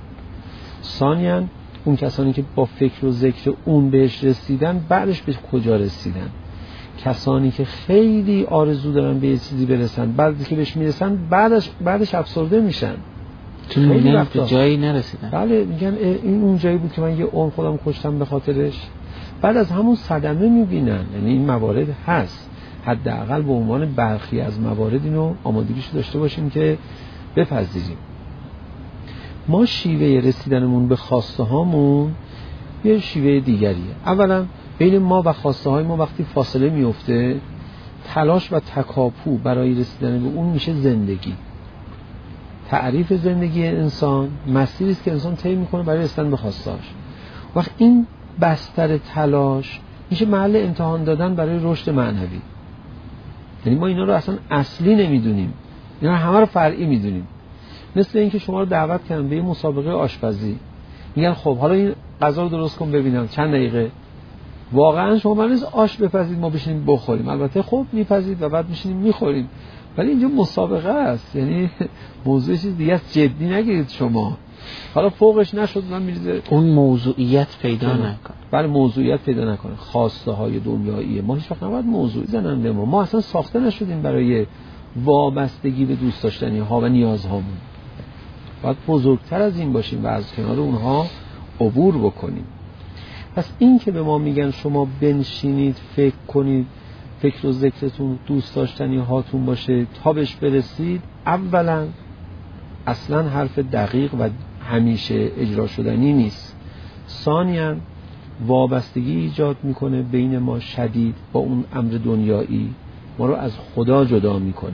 ثانیاً اون کسانی که با فکر و ذکر اون بهش رسیدن بعدش به کجا رسیدن؟ کسانی که خیلی آرزو دارن به یه چیزی برسن بعد که بهش میرسن بعدش افسرده میشن، چون میگن به جایی نرسیدن. بله میگن این اون جایی بود که من یه عمر خودم کشتم به خاطرش. بعد از همون صدمه میبینن. یعنی این موارد هست، حداقل به عنوان برخی از موارد اینو آمادگیش داشته باشیم که بپذیریم. ما شیوه رسیدنمون به خواسته هامون یه شیوه دیگریه. اولا بین ما و خواسته های ما وقتی فاصله میفته، تلاش و تکاپو برای رسیدن به اون میشه زندگی. تعریف زندگی انسان مسیری است که انسان طی میکنه برای رسیدن به خواسته‌اش. وقت این بستر تلاش میشه محل امتحان دادن برای رشد معنوی. یعنی ما اینا رو اصلا اصلی نمیدونیم، اینا همه رو فرعی میدونیم. مثل اینکه شما رو دعوت کردن به یه مسابقه آشپزی، میگن خب حالا این غذا رو درست کن ببینم چند دقیقه. واقعا شما مریض آش بپزید ما بشینیم بخوریم، البته خب میپزید و بعد میشینیم میخوریم، ولی اینجا مسابقه است. یعنی موضوع چیز دیگه است، جدی نگیرید شما. حالا فوقش نشد من میریزه اون موضوعیت پیدا نکنه. بله موضوعیت پیدا نکنه. خواسته های دنیایی ما هیچ وقت نباید موضوعی زنن به ما اصلا ساخته نشدیم برای وابستگی به دوست داشتنی ها و نیازهامون. باید بزرگتر از این باشیم و از کنار اونها عبور بکنیم. پس این که به ما میگن شما بنشینید فکر کنید، فکر و ذکرتون دوست داشتنی هاتون باشه تا بهش برسید، اولا اصلا حرف دقیق و همیشه اجرا شدنی نیست. ثانیاً وابستگی ایجاد میکنه بین ما شدید با اون امر دنیایی، ما رو از خدا جدا میکنه.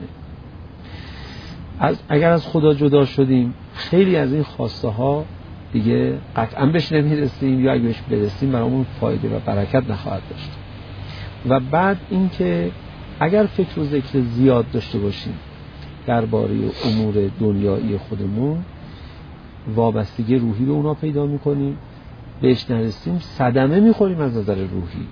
اگر از خدا جدا شدیم خیلی از این خواسته ها دیگه قطعا بهش نمیرسیم، یا اگه بهش برسیم برامون فایده و برکت نخواهد داشت. و بعد اینکه اگر فکر و ذکر زیاد داشته باشیم درباره امور دنیایی خودمون، وابستگی روحی به اونا پیدا میکنیم، بهش نرسیم صدمه میخوریم از نظر روحی.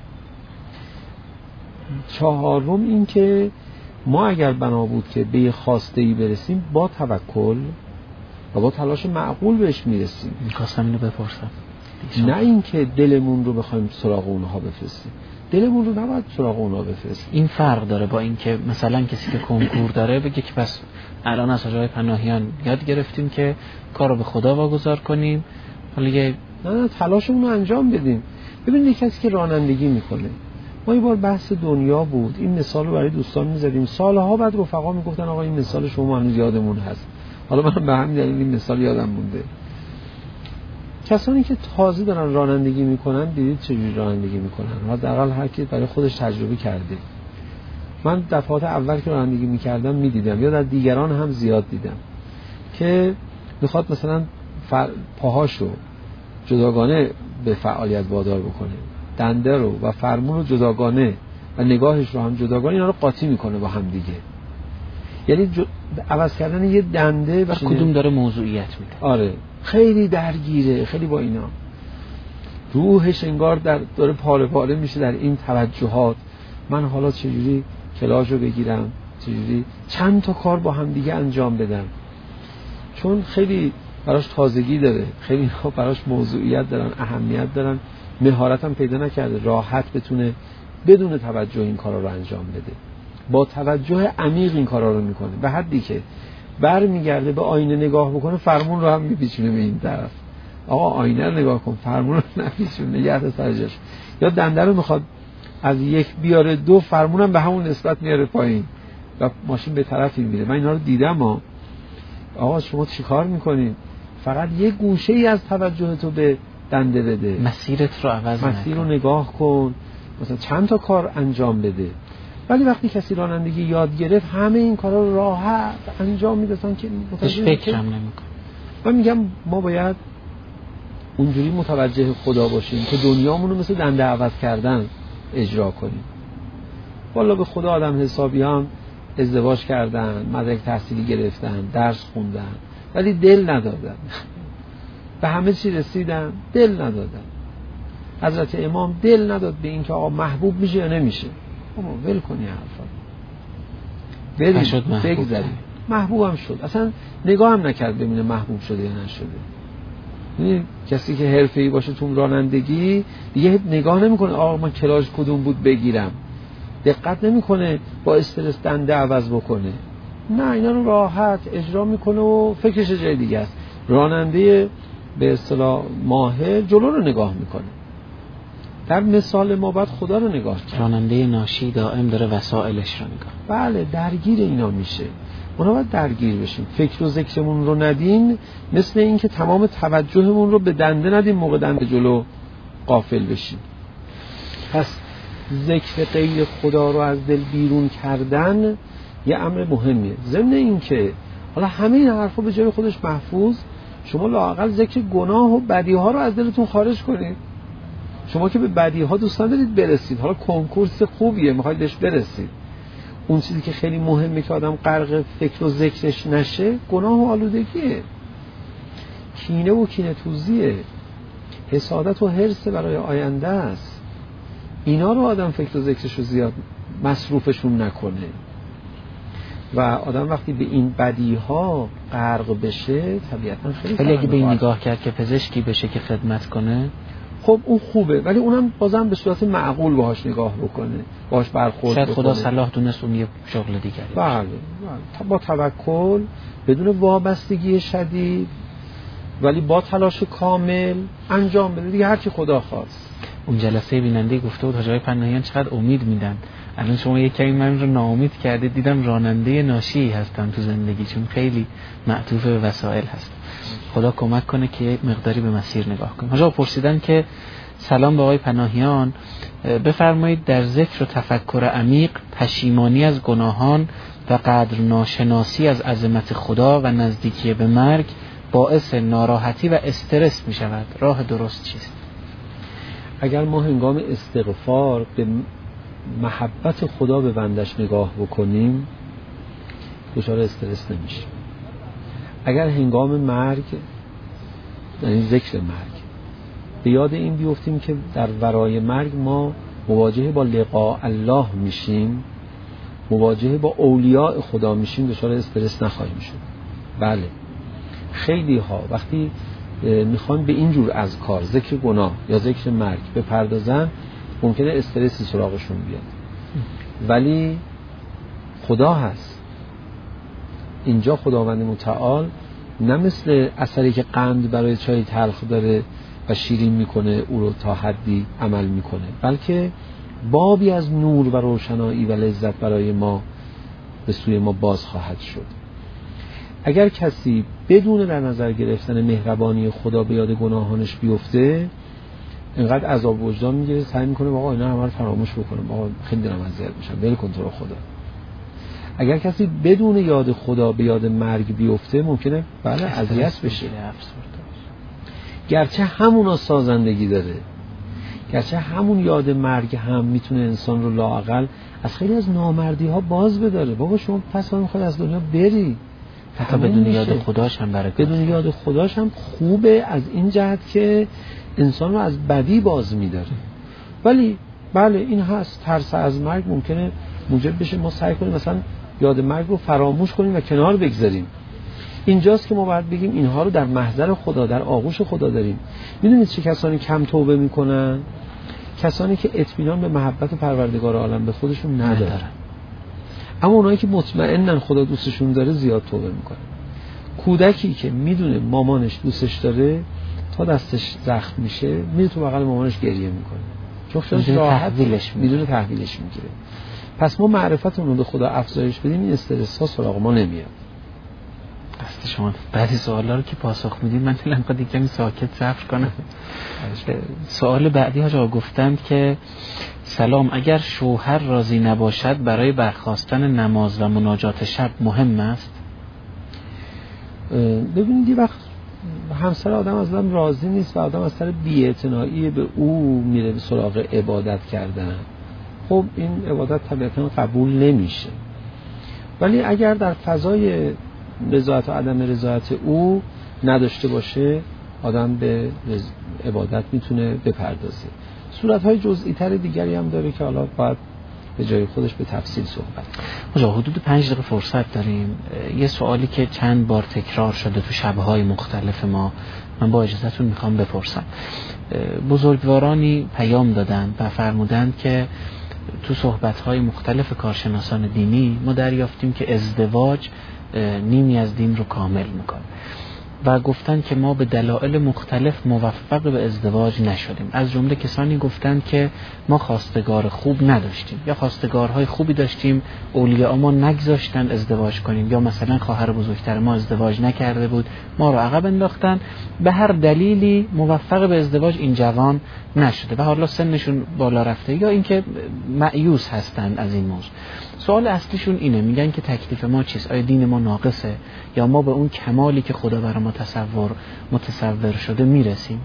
چهارم این که ما اگر بنا بود که به خواسته‌ای برسیم با توکل و با تلاش معقول بهش میرسیم. می‌خواستم اینو بپرسم، نه اینکه دلمون رو بخوایم سراغ اونها بفرستیم. دلمون رو نباید سراغ اونها بفرستیم. این فرق داره با اینکه مثلا کسی که کنکور داره بگه که پس الان از حاجی پناهیان یاد گرفتیم که کارو به خدا واگذار کنیم، حالا نه تلاشمون رو انجام بدیم. ببینید کسی که رانندگی میکنه، ما یه بار بحث دنیا بود، این مثال رو برای دوستان میزدیم، سالها بعد رفقا میگفتن آقا این مثال شما هنوز یادمون هست. حالا من به همین دلیل این مثال یادم مونده. کسانی که تازه دارن رانندگی میکنن، دیدید چجوری رانندگی میکنن؟ حداقل هر کی برای خودش تجربه کرده. من دفعات اول که رانندگی میکردم میدیدم، یا در دیگران هم زیاد دیدم که میخواد مثلا پاهاشو جداگانه به فعالیت وادار بکنه، دنده رو و فرمون رو جداگانه و نگاهش رو هم جداگانه، اینا رو قاطی میکنه با هم دیگه. یعنی عوض کردن یه دنده و کدوم داره موضوعیت میده. آره خیلی درگیره، خیلی با اینا روحش انگار داره پاره پاره میشه در این توجهات. من حالا چجوری کلاژ رو بگیرم، چجوری چند تا کار با هم دیگه انجام بدم، چون خیلی براش تازگی داره، خیلی براش موضوعیت دارن، اهمیت دارن، مهارت هم پیدا نکرده راحت بتونه بدون توجه این کارا رو انجام بده. با توجه عمیق این کارا رو میکنه، به حدی که برمیگرده به آینه نگاه بکنه فرمون رو هم میپیچونه به این طرف. آقا آینه رو نگاه کن، فرمون رو نپیچون، نگه سر جاش. یا دنده رو میخواد از یک بیاره دو، فرمون هم به همون نسبت میاره پایین و ماشین به طرفی میره. من اینا رو دیدم. آقا شما چیکار میکنین؟ فقط یه گوشه ای از توجه تو به دنده بده، مسیرت رو عوض نکن، مسیر رو نگاه کن، مثلا چند تا کار انجام بده. ولی وقتی کسی رانندگی یاد گرفت همه این کارا رو راحت انجام میده، که بهش فکرم نمیکنه. من میگم ما باید اونجوری متوجه خدا باشیم که دنیامون رو مثل دنده عوض کردن اجرا کنیم. والا به خدا آدم حسابی هم ازدواج کردن، مدرک تحصیلی گرفتن، درس خوندن، ولی دل ندادن. به همه چی رسیدن، دل ندادن. حضرت امام دل نداد به این که آقا محبوب میشه یا نمیشه. ول کنی حرفا، بگذاریم. محبوبم شد، اصلا نگاه هم نکرد ببینه محبوب شده یا نشده. یعنی کسی که حرفه‌ای باشه تو رانندگی دیگه نگاه نمیکنه آقا من کلاژ کدوم بود بگیرم، دقت نمیکنه با استرس دنده عوض بکنه. نه، اینا رو راحت اجرا میکنه و فکرش جای دیگه است. راننده به اصطلاح ماهر جلو رو نگاه میکنه. در مثال ما باید خدا رو نگاه کنیم. راننده ناشی دائم داره وسایلش رو نگاه. بله، درگیر اینا میشه. اونا باید درگیر بشیم. فکر و ذکرمون رو ندیم، مثل این که تمام توجهمون رو به دنده ندیم، موقع دنده جلو غافل بشیم. پس ذکر غیر خدا رو از دل بیرون کردن یه امر مهمیه. ضمن این که حالا همه این حرفا به جای خودش محفوظ، شما لااقل ذکر گناه و بدیها رو از دلتون خارج کنید. شما که به بدیها دوست ندارید برسید، حالا کنکورس خوبیه میخواید بهش برسید، اون چیزی که خیلی مهمه که آدم غرق فکر و ذکرش نشه گناه و آلودگیه، کینه و کینه توزیه، حسادت و حرص برای آینده است. اینا رو آدم فکر و ذکرش رو زیاد مصروفشون نکنه و آدم وقتی به این بدیها غرق بشه طبیعتا خیلی ولی اگه به این نگاه کرد که پزشکی بشه که خدمت کنه، خب اون خوبه، ولی اونم بازم به صورت معقول باهاش نگاه بکنه، باهاش برخورد شاید بکنه. خدا صلاح دونست اون یه شغل دیگری بله، با توکل، بدون وابستگی شدید، ولی با تلاش کامل انجام بده دیگه، هر چی خدا خواست. اون جلسه بیننده گفته بود حاجی پناهیان چقدر امید میدن الان شما یک کمی من رو ناامید کردید، دیدم راننده ناشی هستم تو زندگی، چون خیلی معطوف به وسایل هست. خدا کمک کنه که مقداری به مسیر نگاه کنیم. حاجا پرسیدن که سلام به آقای پناهیان، بفرمایید در ذکر و تفکر عمیق پشیمانی از گناهان و قدر ناشناسی از عظمت خدا و نزدیکی به مرگ باعث ناراحتی و استرس می شود، راه درست چیست؟ اگر ما هنگام استغفار به محبت خدا به بندش نگاه بکنیم دچار استرس نمیشیم. اگر هنگام مرگ، یعنی ذکر مرگ، به یاد این بیفتیم که در ورای مرگ ما مواجه با لقاء الله میشیم، مواجه با اولیاء خدا میشیم، دچار استرس نخواهیم شد. بله، خیلی ها وقتی میخوان به این جور اذکار، ذکر گناه یا ذکر مرگ بپردازن، ممکنه استرسی سراغشون بیاد، ولی خدا هست اینجا. خداوند متعال نه مثل اثری که قند برای چای تلخ داره و شیرین میکنه او رو تا حدی عمل میکنه، بلکه بابی از نور و روشنایی و لذت برای ما به سوی ما باز خواهد شد. اگر کسی بدون در نظر گرفتن مهربانی خدا به یاد گناهانش بیفته، اینقدر عذاب وجدان میگیره، سعی میکنه آقا اینا همه رو فراموش بکنم، آقا خیلی دلم اذیت میشم، ول کن تو رو خدا. اگر کسی بدون یاد خدا به یاد مرگ بیفته، ممکنه بله اذیت بشه، گرچه همونا سازندگی داره، گرچه همون یاد مرگ هم میتونه انسان رو لااقل از خیلی از نامردی ها باز بداره. بابا شما پس میخواد از دنیا بری، حتی بدون یاد خداش هم برکت، بدون یاد خداش هم خوبه از این جهت که انسان رو از بدی باز میداره. ولی بله این هست، ترس از مرگ ممکنه موجب بشه ما سعی کنیم مثلا یاد مرگ رو فراموش کنیم و کنار بگذاریم. اینجاست که ما باید بگیم اینها رو در محضر خدا، در آغوش خدا داریم. میدونید چه کسانی کم توبه میکنن؟ کسانی که اطمینان به محبت پروردگار عالم به خودشون ندارن. اما اونایی که مطمئنن خدا دوستشون داره زیاد توبه میکنن. کودکی که میدونه مامانش دوستش داره تا دستش زخم میشه میره تو بغل مامانش گریه میکنه، چون خودش راحت میدونه تحویلش میگیره. پس ما معرفتمون رو به خدا افزایش بدیم، این استرس ها سراغ ما نمیاد. دست شما. بعضی سوالا رو که پاسخ میدید من دلم میخواد کمی ساکت صبر کنم. سوال بعدی ها گفتند که سلام، اگر شوهر راضی نباشد برای برخاستن نماز و مناجات شب مهم است؟ ببینید یه وقت همسر آدم از آدم راضی نیست و آدم از سر بی‌اعتنایی به او میره به سراغ عبادت کردن، خب این عبادت طبیعتاً قبول نمیشه. ولی اگر در فضای رضایت و عدم رضایت او نداشته باشه، آدم به عبادت میتونه بپردازه. صورت‌های جزئی تر دیگری هم داره که حالا باید به جای خودش به تفصیل صحبت. ما حدود 5 دقیقه فرصت داریم. یه سوالی که چند بار تکرار شده تو شب‌های مختلف ما، من با اجازهتون میخوام بپرسم. بزرگوارانی پیام دادن و فرمودند که تو صحبت‌های مختلف کارشناسان دینی ما دریافتیم که ازدواج نیمی از دین رو کامل میکنه و گفتن که ما به دلایل مختلف موفق به ازدواج نشدیم. از جمله کسانی گفتن که ما خواستگار خوب نداشتیم یا خواستگارهای خوبی داشتیم، اولیاء ما نگذاشتن ازدواج کنیم، یا مثلا خواهر بزرگتر ما ازدواج نکرده بود ما رو عقب انداختن. به هر دلیلی موفق به ازدواج این جوان نشده و حالا سنشون بالا رفته یا اینکه مایوس هستن از این موضوع. سوال اصلیشون اینه، میگن که تکلیف ما چیست؟ آیا دین ما ناقصه یا ما به اون کمالی که خدا برای ما متصور شده میرسیم؟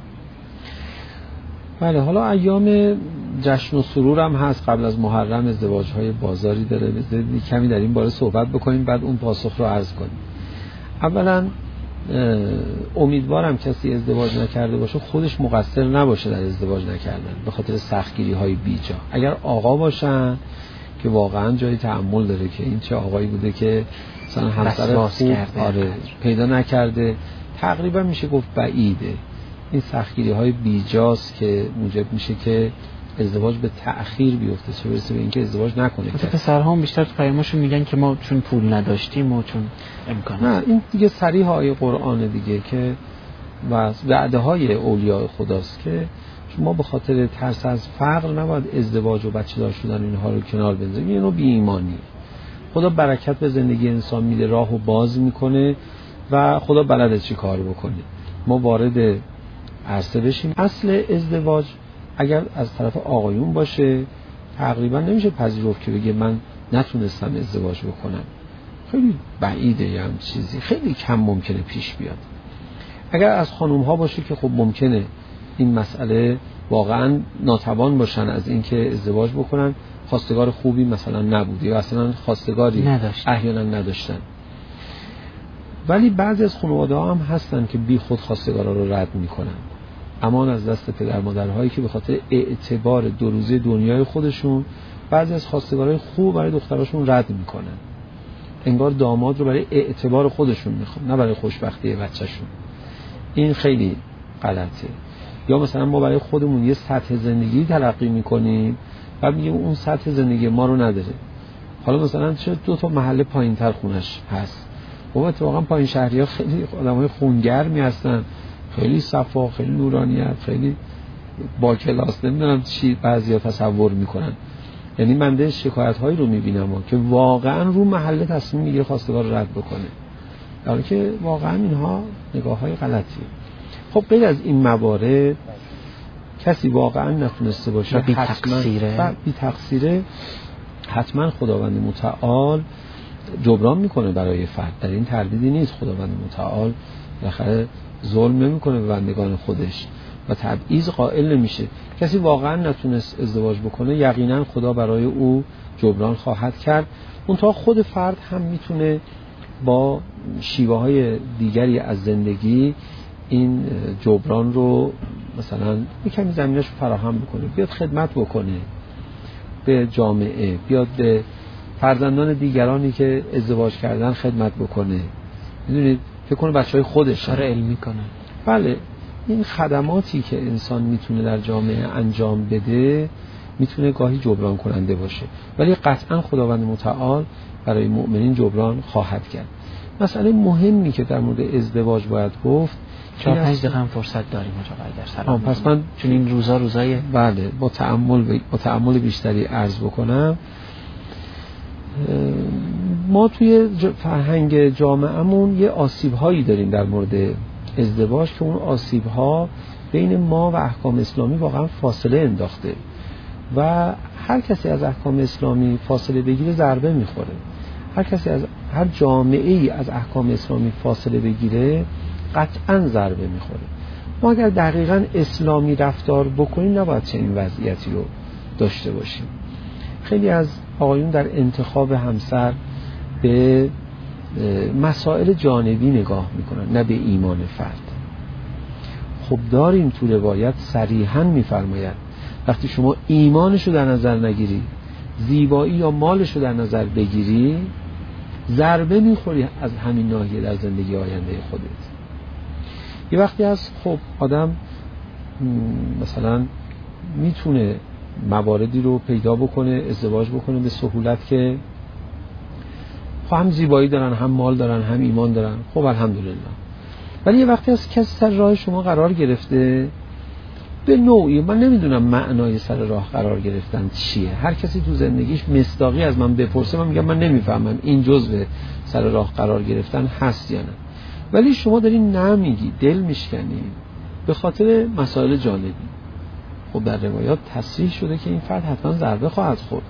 بله، حالا ایام جشن و سرور هم هست، قبل از محرم ازدواج‌های بازاری داره، بذارید کمی در این باره صحبت بکنیم بعد اون پاسخ رو عرض کنیم. اولا امیدوارم کسی ازدواج نکرده باشه خودش مقصر نباشه در ازدواج نکردن به خاطر سختگیری‌های بیجا. اگر آقا باشن که واقعا جای تأمل داره که این چه آقایی بوده که مثلا همسر خوب پیدا نکرده، تقریبا میشه گفت بعیده. این سختگیری‌های بیجاست که موجب میشه که ازدواج به تأخیر بیفته، چه برسه به اینکه ازدواج نکنه. پسرها هم بیشتر تو پیامشون میگن که ما چون پول نداشتیم و چون امکان نه، این دیگه صریح آیه قرآن دیگه که و وعده های اولیاء خداست که شما به خاطر ترس از فقر نباید ازدواج و بچه دار شدن اینها رو کنار بذارید. این نوع بی‌ایمانی. خدا برکت به زندگی انسان میده، راهو باز میکنه و خدا بلده چی کار بکنه. ما وارد عرصه بشیم. اصل ازدواج اگر از طرف آقایون باشه تقریبا نمیشه پذیرفت که بگه من نتونستم ازدواج بکنم. خیلی بعیده یه هم چیزی، خیلی کم ممکنه پیش بیاد. اگر از خانوم ها باشه که خب ممکنه این مسئله واقعا ناتوان باشن از اینکه ازدواج بکنن، خواستگار خوبی مثلا نبوده یا اصلا خواستگاری احیانا نداشتن. ولی بعضی از خانواده ها هم هستن که بی خود خواستگارا رو رد میکنن. امان از دست پدر مادرهایی که به خاطر اعتبار دو روزه دنیای خودشون بعضی از خواستگارای خوب برای دختراشون رد میکنن. انگار داماد رو برای اعتبار خودشون میخوان، نه برای خوشبختی بچه‌شون. این خیلی غلطه. یا مثلا ما برای خودمون یه سطح زندگی تلقی میکنیم و میگیم اون سطح زندگی ما رو نداره. حالا مثلا چه 2 تا محله پایین‌تر خونش هست. و اتفاقا پایین شهری‌ها خیلی آدمای خونگرمی هستن، خیلی صفا، خیلی نورانیت، خیلی با کلاس، نمیدونم چی بعضیا تصور میکنن. یعنی من ده شکایت‌هایی رو میبینم که واقعا رو محله تصمیم میگیره خواستگار رو رد بکنه، در حالی که واقعا اینها نگاه‌های غلطیه. خب غیر از این موارد کسی واقعا نتونسته باشه بی تقصیره حتما خداوند متعال جبران میکنه برای فرد. در این تردیدی نیست. خداوند متعال بالاخره ظلم نمیکنه به بندگان خودش و تبعیض قائل نمیشه. کسی واقعا نتونست ازدواج بکنه یقینا خدا برای او جبران خواهد کرد. اونتا خود فرد هم میتونه با شیوه های دیگری از زندگی این جبران رو مثلا یکمی زمینش رو فراهم بکنه، بیاد خدمت بکنه به جامعه، بیاد به فرزندان دیگرانی که ازدواج کردن خدمت بکنه. میدونید فکر کنه بچهای خودش کار علمی کنه. بله، این خدماتی که انسان میتونه در جامعه انجام بده میتونه گاهی جبران کننده باشه، ولی قطعا خداوند متعال برای مؤمنین جبران خواهد کرد. مسئله مهمی که در مورد ازدواج باید گفت 4-5 دقیقه هم فرصت داریم اگر سلام. پس من چون این روزای بله با تأمل بیشتری عرض بکنم. ما توی فرهنگ جامعهمون یه آسیب‌هایی داریم در مورد ازدواج که اون آسیب‌ها بین ما و احکام اسلامی واقعا فاصله انداخته و هر کسی از احکام اسلامی فاصله بگیره ضربه میخوره. هر کسی از هر جامعه‌ای از احکام اسلامی فاصله بگیره قطعاً ضربه میخوره. ما اگر دقیقاً اسلامی رفتار بکنیم نباید چنین وضعیتی رو داشته باشیم. خیلی از آقایون در انتخاب همسر به مسائل جانبی نگاه میکنن، نه به ایمان فرد. خب داریم تو روایت صریحاً میفرماید وقتی شما ایمانش رو در نظر نگیری، زیبایی یا مالش رو در نظر بگیری، ضربه میخوری از همین ناحیه در زندگی آینده خودت. یه وقتی از خب آدم مثلا میتونه مواردی رو پیدا بکنه، ازدواج بکنه به سهولت که هم زیبایی دارن، هم مال دارن، هم ایمان دارن، خب الحمدلله. ولی یه وقتی از کسی سر راه شما قرار گرفته، به نوعی من نمیدونم معنای سر راه قرار گرفتن چیه. هر کسی تو زندگیش مصداقی از من بپرسه من میگم من نمیفهمم این جزء سر راه قرار گرفتن هست یا نه. ولی شما دارین نمیگی، دل میشکنی به خاطر مسائل جانبی. خب در روایات تصریح شده که این فرد حتما ضربه خواهد خورد.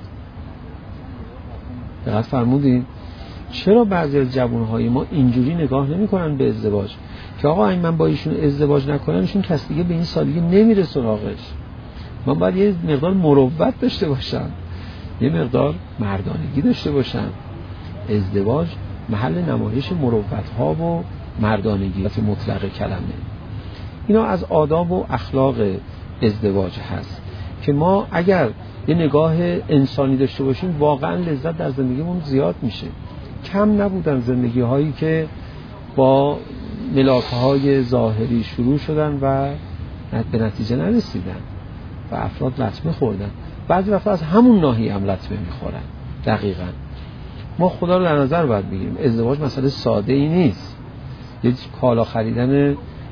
دقت فرمودین؟ چرا بعضی از جوانهای ما اینجوری نگاه نمی‌کنن به ازدواج که آقا این من با ایشون ازدواج نکنم ایشون کس دیگه به این سادگی نمیره سراغش. من باید یه مقدار مروت داشته باشم، یه مقدار مردانگی داشته باشم. ازدواج محل نمایش مروت‌ها و مردانگی مطلق کلمه. اینا از آداب و اخلاق ازدواج هست که ما اگر یه نگاه انسانی داشته باشیم واقعا لذت در زندگیمون زیاد میشه. کم نبودن زندگی هایی که با ملاکه های ظاهری شروع شدن و به نتیجه نرسیدن و افراد لطمه خوردن. بعضی وقتا از همون ناحیه هم لطمه میخورن. دقیقاً ما خدا رو در نظر باید بگیریم. ازدواج مسئله ساده ای نیست. یه کالا خریدن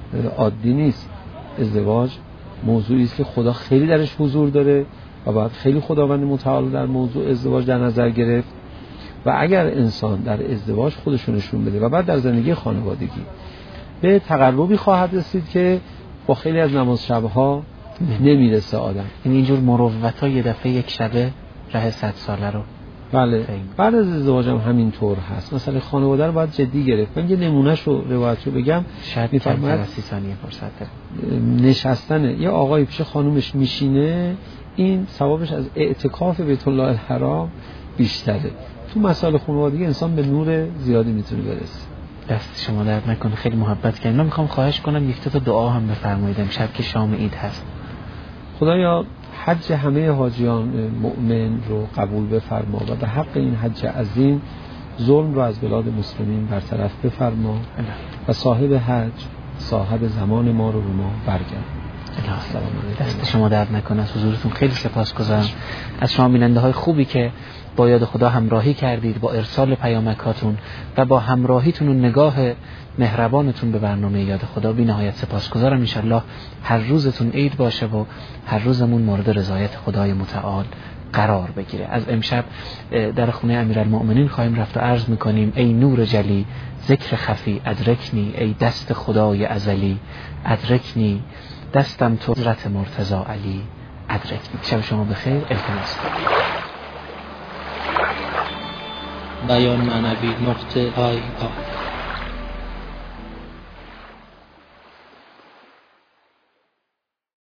عادی نیست. ازدواج موضوعی است که خدا خیلی درش حضور داره و باید خیلی خداوند متعال در موضوع ازدواج در نظر گرفت و اگر انسان در ازدواج خودشو نشون بده و بعد در زندگی خانوادگی به تقربی خواهد رسید که با خیلی از نماز شبها نمیرسه آدم. اینجور مروت‌ها یه دفعه یک شبه راه 100 ساله رو بله بعد از ازدواج هم همین طور هست. مثلا خانواده رو باید جدی گرفت. من یه نمونهشو روایتشو بگم. شاید میفرماید 30 ثانیه فرصت داره. نشستن یه آقای پیش خانومش میشینه، این ثوابش از اعتکاف بیت الله الحرام بیشتره. تو مسائل خانوادگی انسان به نور زیادی میتونه برسه. دست شما درد نکنه، خیلی محبت کردید. من میخوام خواهش کنم یک تا دعا هم بفرمایید امشب که شام عید هست. خدایا حج همه حاجیان مؤمن رو قبول بفرما و به حق این حج عظیم ظلم رو از بلاد مسلمین برطرف بفرما و صاحب حج صاحب زمان ما رو به ما برگرد. دست شما درد نکنه. از حضورتون خیلی سپاسگزارم. از شما بیننده های خوبی که با یاد خدا همراهی کردید، با ارسال پیامکاتون و با همراهیتون و نگاه مهربانتون به برنامه یاد خدا بی نهایت سپاسگزارم. انشالله هر روزتون عید باشه و هر روزمون مورد رضایت خدای متعال قرار بگیره. از امشب در خونه امیرالمؤمنین خواهیم رفت و عرض میکنیم ای نور جلی ذکر خفی ادرکنی، ای دست خدای ازلی ادرکنی، دستم تو حضرت مرتضی علی ادرکنی. شب شما بخیر. التماس بیان معنوی نقطه آی